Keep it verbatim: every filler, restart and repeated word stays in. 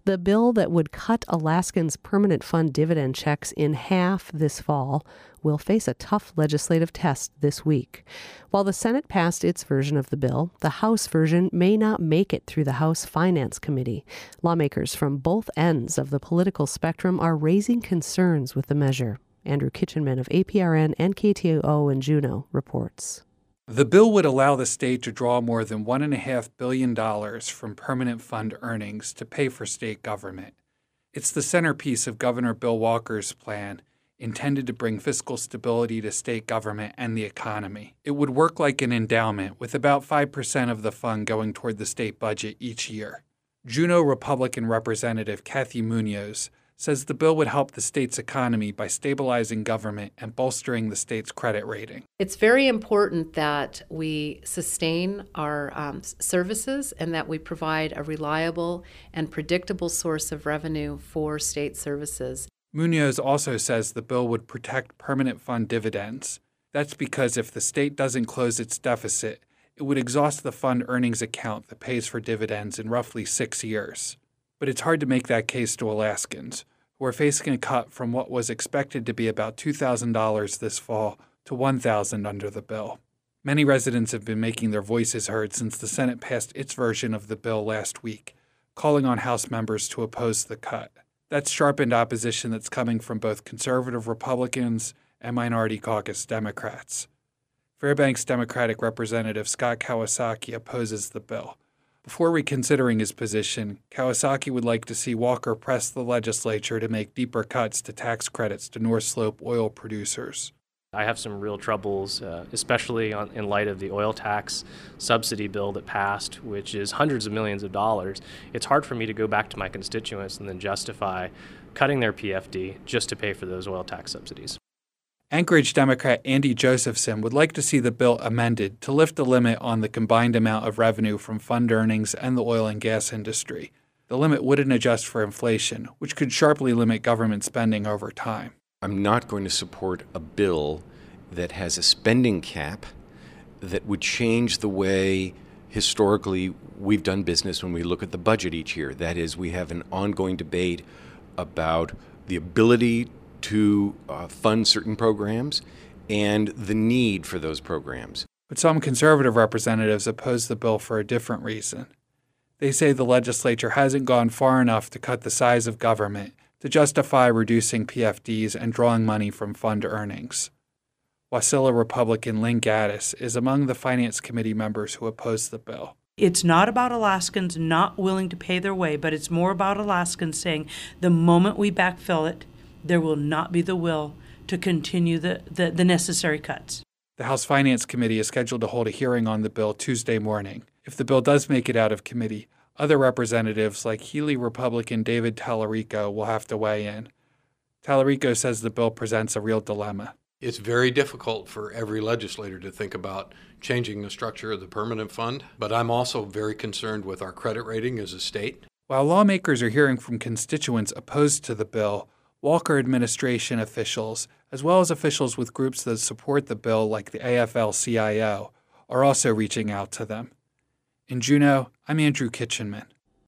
The bill that would cut Alaskans' permanent fund dividend checks in half this fall will face a tough legislative test this week. While the Senate passed its version of the bill, the House version may not make it through the House Finance Committee. Lawmakers from both ends of the political spectrum are raising concerns with the measure. Andrew Kitchenman of A P R N and K T O O in Juneau reports. The bill would allow the state to draw more than one point five billion dollars from permanent fund earnings to pay for state government. It's the centerpiece of Governor Bill Walker's plan, intended to bring fiscal stability to state government and the economy. It would work like an endowment, with about five percent of the fund going toward the state budget each year. Juneau Republican Representative Cathy Munoz says the bill would help the state's economy by stabilizing government and bolstering the state's credit rating. It's very important that we sustain our um, services and that we provide a reliable and predictable source of revenue for state services. Munoz also says the bill would protect permanent fund dividends. That's because if the state doesn't close its deficit, it would exhaust the fund earnings account that pays for dividends in roughly six years. But it's hard to make that case to Alaskans, who are facing a cut from what was expected to be about two thousand dollars this fall to one thousand dollars under the bill. Many residents have been making their voices heard since the Senate passed its version of the bill last week, calling on House members to oppose the cut. That's sharpened opposition that's coming from both conservative Republicans and minority caucus Democrats. Fairbanks Democratic Representative Scott Kawasaki opposes the bill. Before reconsidering his position, Kawasaki would like to see Walker press the legislature to make deeper cuts to tax credits to North Slope oil producers. I have some real troubles, uh, especially on, in light of the oil tax subsidy bill that passed, which is hundreds of millions of dollars. It's hard for me to go back to my constituents and then justify cutting their P F D just to pay for those oil tax subsidies. Anchorage Democrat Andy Josephson would like to see the bill amended to lift the limit on the combined amount of revenue from fund earnings and the oil and gas industry. The limit wouldn't adjust for inflation, which could sharply limit government spending over time. I'm not going to support a bill that has a spending cap that would change the way historically we've done business when we look at the budget each year. That is, we have an ongoing debate about the ability to uh, fund certain programs and the need for those programs. But some conservative representatives oppose the bill for a different reason. They say the legislature hasn't gone far enough to cut the size of government to justify reducing P F Ds and drawing money from fund earnings. Wasilla Republican Lynn Gaddis is among the Finance Committee members who oppose the bill. It's not about Alaskans not willing to pay their way, but it's more about Alaskans saying the moment we backfill it, there will not be the will to continue the, the, the necessary cuts. The House Finance Committee is scheduled to hold a hearing on the bill Tuesday morning. If the bill does make it out of committee, other representatives like Healy Republican David Tallarico will have to weigh in. Tallarico says the bill presents a real dilemma. It's very difficult for every legislator to think about changing the structure of the permanent fund, but I'm also very concerned with our credit rating as a state. While lawmakers are hearing from constituents opposed to the bill, Walker administration officials, as well as officials with groups that support the bill like the A F L C I O, are also reaching out to them. In Juneau, I'm Andrew Kitchenman.